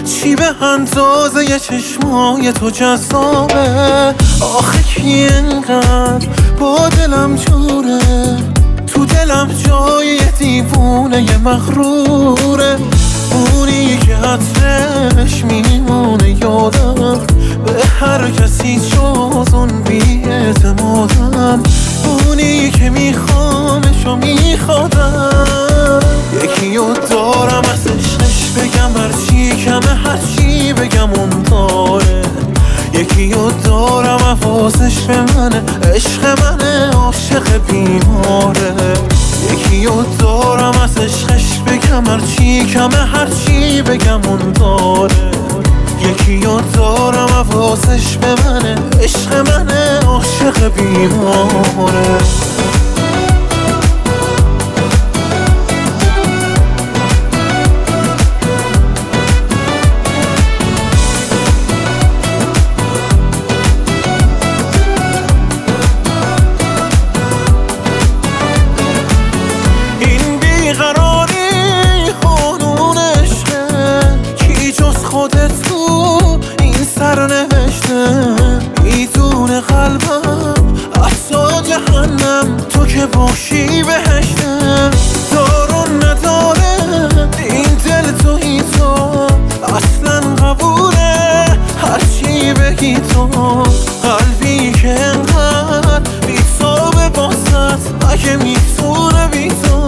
چی به اندازه چشمای تو جذابه؟ آخه کی انقدر با دلم جوره؟ تو دلم جای دیوونه مغروره، اونی که عطرش میمونه یادم، به هر کسی جز اون بی‌اعتمادم، اونی که میخوامش و میخوادم. یکی رو دارم از عشقش بگم هرچی کمه، هرچی بگم اون داره. یکی رو دارم حواسش به منه، عشق منه، عاشق بیماره. یکی رو دارم از عشقش بگم هرچی کمه، هرچی بگم اون داره. یکی رو دارم حواسش به منه، عشق منه، عاشق بیماره. خودت تو این سرنوشته، میدونه قلبم احسا جهنم، تو که باشی بهشته. دارون نداره این دل توی تو، اصلا قبوله هرچی بگی تو. قلبی که انقدر بی‌تابه باست، اگه میتونه بی تو.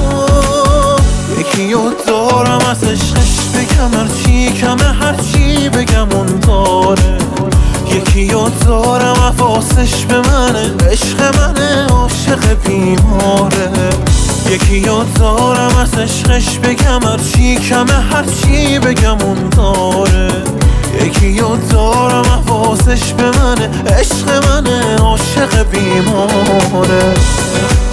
یکی رو دارم از عشقش بگم هرچی کمه، هرچی بگم اون داره. یکی رو دارم حواسش به منه، عشق منه، عاشق بیماره. یکی رو دارم از عشقش بگم هرچی کمه، هرچی بگم اون داره. یکی رو دارم حواسش به منه، عشق منه، عاشق بیماره.